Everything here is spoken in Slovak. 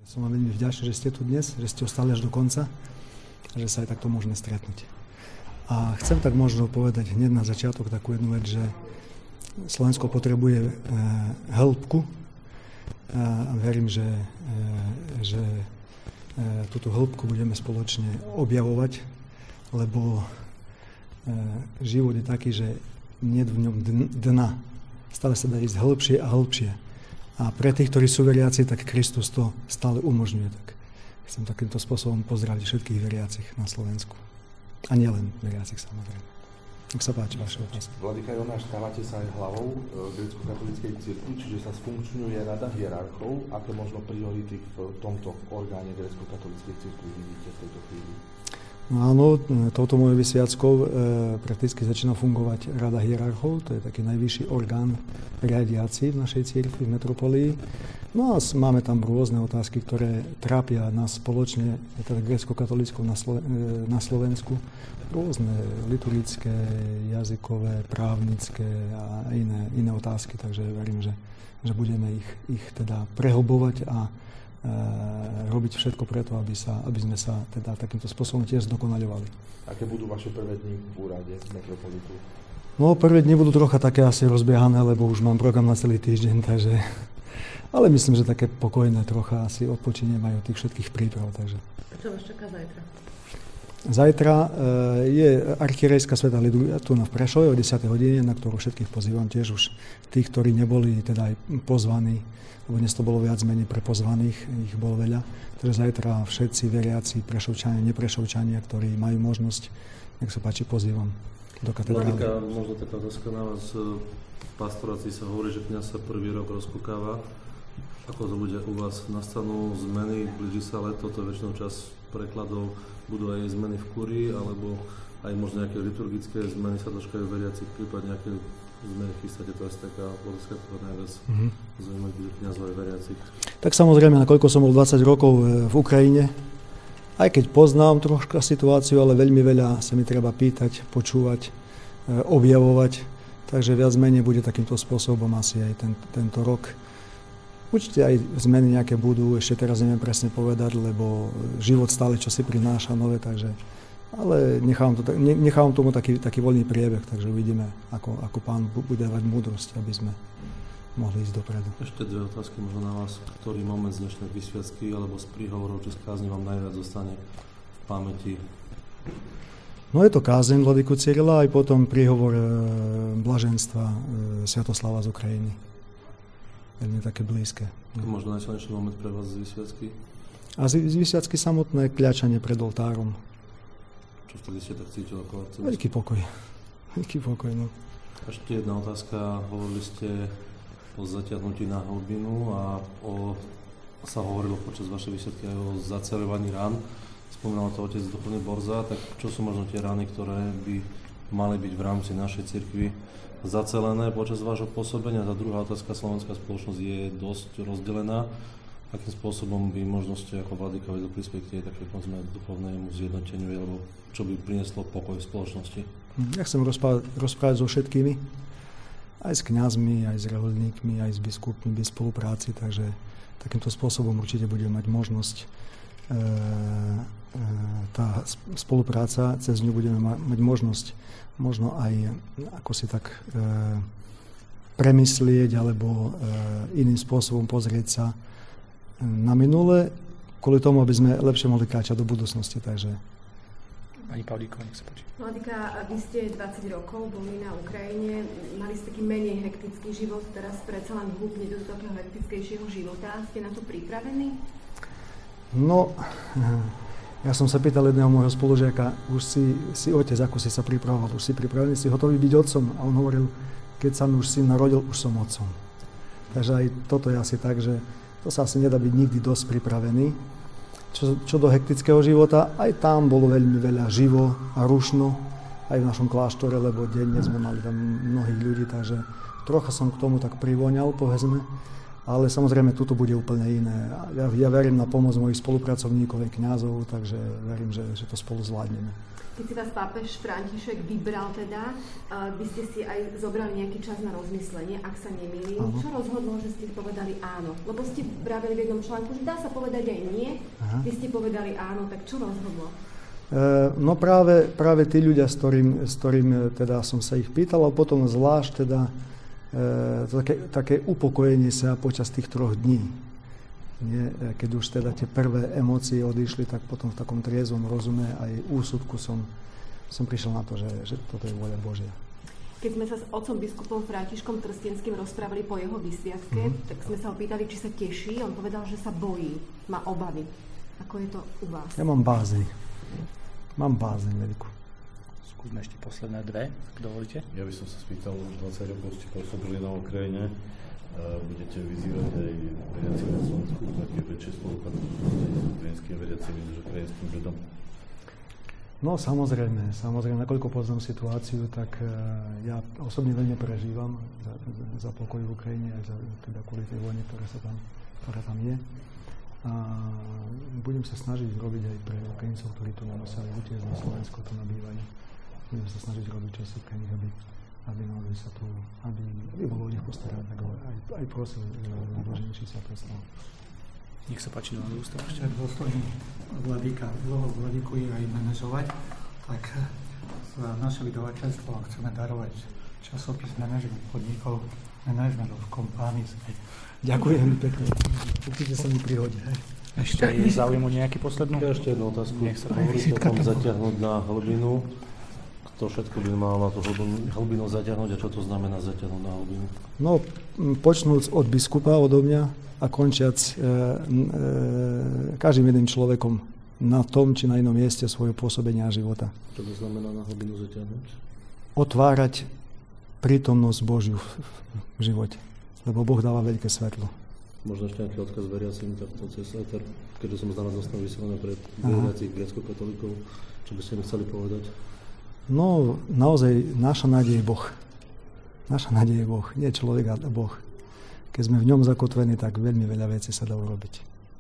Som vám veľmi vďačný, že ste tu dnes, že ste ostali až do konca a že sa aj takto môžeme stretnúť. A chcem tak možno povedať hneď na začiatok takú jednu vec, že Slovensko potrebuje hĺbku a verím, že túto hĺbku budeme spoločne objavovať, lebo život je taký, že nie je v ňom dna. Stále sa dá ísť hĺbšie a hĺbšie. A pre tých, ktorí sú veriaci, tak Kristus to stále umožňuje. Tak chcem takýmto spôsobom pozdraviť všetkých veriacich na Slovensku. A nielen veriacich, samozrejme. Nech sa páči vaše otázky. Vladyka Jonáš, stávate sa aj hlavou grécko-katolíckej cirkvi, čiže sa sfunkčňuje rada hierarchov. Aké možno priority v tomto orgáne grécko-katolíckej cirkvi vidíte v tejto chvíli? No áno, touto mojou vysviackou prakticky začína fungovať rada hierarchov, to je taký najvyšší orgán riadiaci v našej cirkvi, v metropolii. No a máme tam rôzne otázky, ktoré trápia nás spoločne, teda grécko-katolíckou na Slovensku. Rôzne liturgické, jazykové, právnické a iné otázky, takže verím, že budeme ich teda prehlbovať a robiť všetko preto, aby sme sa teda takýmto spôsobom tiež zdokonaľovali. Aké budú vaše prvé dni v úrade metropolitu? No, prvé dni budú trocha také asi rozbiehané, lebo už mám program na celý týždeň, takže... Ale myslím, že také pokojné trocha asi odpočiniem aj od tých všetkých príprav, takže... Čo vás čaká zajtra? Zajtra je archierejská svätá liturgia tu na Prešove o 10. hodine, na ktorú všetkých pozývam tiež už tých, ktorí neboli teda aj pozvaní, lebo dnes to bolo viac menej pre pozvaných, ich bolo veľa. Takže zajtra všetci veriaci, Prešovčania, neprešovčania, ktorí majú možnosť, nech sa páči, pozývam do katedrály. Vladyka, možno taká otázka na vás. V pastorácii sa hovorí, že kňaz sa prvý rok rozkúkáva. Ako to bude u vás? Nastanú zmeny, blíži sa leto, to je väčšinou čas prekladov, budú aj zmeny v kurii, alebo aj možno nejaké liturgické zmeny sa dočkajú veriaci, prípadne nejaké zmeny chystáte, to je taká otázka, ktorá najviac zaujímavých bude kňazov aj veriacich. Tak samozrejme, nakoľko som bol 20 rokov v Ukrajine, aj keď poznám troška situáciu, ale veľmi veľa sa mi treba pýtať, počúvať, objavovať, takže viac menej bude takýmto spôsobom asi aj tento rok. Určite aj zmeny nejaké budú, ešte teraz neviem presne povedať, lebo život stále čo si prináša nové, takže, ale nechávam tomu taký voľný priebeh, takže uvidíme, ako Pán bude dávať múdrosť, aby sme mohli ísť dopredu. Ešte dve otázky možno na vás. Ktorý moment z dnešnej vysviacky alebo z príhovorov či z kázni vám najviac zostane v pamäti? No je to kázeň Vladyku Cyrila, aj potom príhovor blaženstva Sviatoslava z Ukrajiny. Veľmi také blízke. Možno najsilnejší moment pre vás z vysviacky? A z vysviacky samotné kľačanie pred oltárom. Čo vtedy ste tak cítil ako arcibiskup? Veľký pokoj, no. Ešte jedna otázka. Hovorili ste o zatiahnutí na hlbinu a sa hovorilo počas vašej vysviatky aj o zaceľovaní rán. Spomínal to otec duchovný Borza, tak čo sú možno tie rány, ktoré by mali byť v rámci našej cirkvi zacelené počas vášho pôsobenia? Tá druhá otázka, slovenská spoločnosť je dosť rozdelená. Akým spôsobom by možno ste ako vladyka vedeli prispieť k tej takej duchovnému zjednoteniu, alebo čo by prinieslo pokoj v spoločnosti? Ja chcem rozprávať so všetkými, aj s kňazmi, aj s rehoľníkmi, aj s biskupmi, bez spolupráci, takže takýmto spôsobom určite budeme mať možnosť. Tá spolupráca, cez ňu budeme mať možnosť možno aj ako si tak premyslieť alebo iným spôsobom pozrieť sa na minule, kvôli tomu, aby sme lepšie mohli kráčať do budúcnosti. Takže Pani Pavlíková, nech sa páči. Vladyka, vy ste 20 rokov boli na Ukrajine, mali ste taký menej hektický život, teraz predsa len húpnete do takého hektickejšieho života. Ste na to pripravení? No, ja som sa pýtal jedného môjho spolužiaka, už si otec, ako si sa pripravoval, už si pripravený, si hotový byť otcom? A on hovoril, keď sa mi už syn narodil, už som otcom. Takže aj toto je asi tak, že to sa asi nedá byť nikdy dosť pripravený. Čo do hektického života, aj tam bolo veľmi veľa živo a rušno, aj v našom kláštore, lebo denne sme mali tam mnohých ľudí, takže trocha som k tomu tak privoňal, povedzme. Ale samozrejme, tuto bude úplne iné. Ja verím na pomoc mojich spolupracovníkov aj kňazov, takže verím, že to spolu zvládneme. Keď si vás pápež František vybral teda, by ste si aj zobrali nejaký čas na rozmyslenie, ak sa nemýlim. Čo rozhodlo, že ste povedali áno? Lebo ste vraveli v jednom článku, že dá sa povedať aj nie. Vy ste povedali áno, tak čo rozhodlo? No práve tí ľudia, s ktorým teda som sa ich pýtal, a potom zvlášť teda také upokojenie sa počas tých 3 dní. Keď už teda tie prvé emócie odišli, tak potom v takom triezvom rozume aj úsudku som prišiel na to, že toto je vôľa Božia. Keď sme sa s otcom biskupom Františkom Trstenským rozprávali po jeho vysviatke, tak sme sa ho pýtali, či sa teší. On povedal, že sa bojí, má obavy. Ako je to u vás? Ja mám bázeň. Mám bázeň veľkú. Skúsme ešte posledné 2, ak dovolíte. Ja by som sa spýtal, už 20 rokov ste pôsobili na Ukrajine. Budete vyzývať aj veriacich na Slovensku k takej väčšej spolupráci s ukrajinským veriacím než ukrajinským ľudom? No samozrejme, nakoľko poznám situáciu, tak ja osobne veľmi prežívam za pokoj v Ukrajine, aj teda kvôli tej vojne, ktorá tam je. A budem sa snažiť robiť aj pre Ukrajincov, ktorí tu museli utiecť na Slovensko, tu nabývajú. Budem sa snažiť robiť čosi pre nich, aby naozaj sa tu, aby bolo o nich postarať, tak aj prosil Bože, či sa to stalo. Nech sa páči, na ústav. Ešte dôstojný vladyka, úlohou vladyku je aj manažovať, tak z našho vydavateľstva chceme darovať časopis manažment podnikov, Management of Companies. Ďakujem pekne. Určite sa mi prihodí. Ešte je záujem o nejaký poslednú? Ešte jednu otázku. Hovoríte o tom zatiahnuť na hlbinu. Kto všetko by mal na to hlbinu zatiahnuť a čo to znamená zatiahnuť na hlbinu? No, počnúc od biskupa, odo mňa a končiac každým jedným človekom na tom či na inom mieste svojho pôsobenia a života. Čo to znamená na hlbinu zatiahnuť? Otvárať prítomnosť Božiu v živote, lebo Boh dáva veľké svetlo. Možno ešte nejaký odkaz veriacim takto cez éter, keďže som znamená zostal vysielané pre veriacich grécko-katolíkov, čo by ste mi chceli povedať? No, naozaj, naša nádej je Boh. Naša nádej je Boh, nie človek, ale Boh. Keď sme v ňom zakotvení, tak veľmi veľa vecí sa dá urobiť.